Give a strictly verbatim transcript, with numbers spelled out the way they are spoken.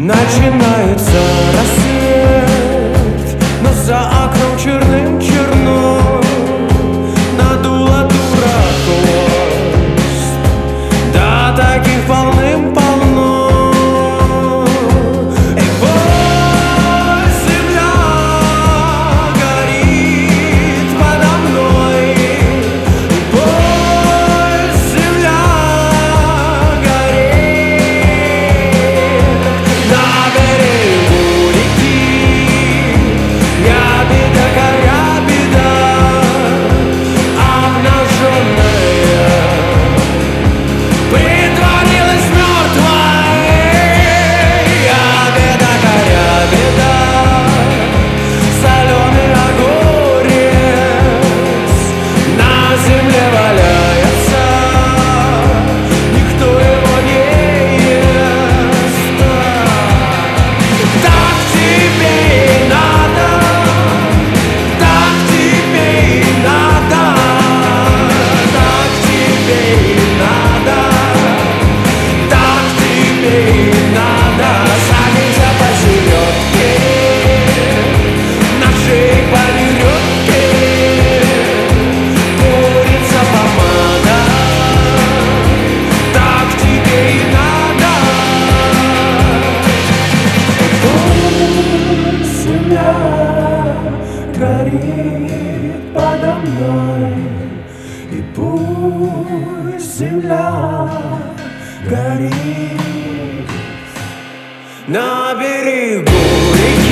Начинается рассвет, но за окном черным черно. Надула дура хвост, да таких полным-полно. И пусть земля горит подо мной, и пусть земля горит на берегу реки. Ябеда, ябеда, обнаженная, притворилась мертвой. Ябеда, ябеда, соленый огурец на земле валяется, никто его не ест. Так тебе и надо, так тебе и надо, так тебе и надо, так тебе и надо. Садимся посередке, на шее по веревке, курица помада. Так тебе и надо. Пусть земля горит подо мной, и пусть земля горит на берегу реки.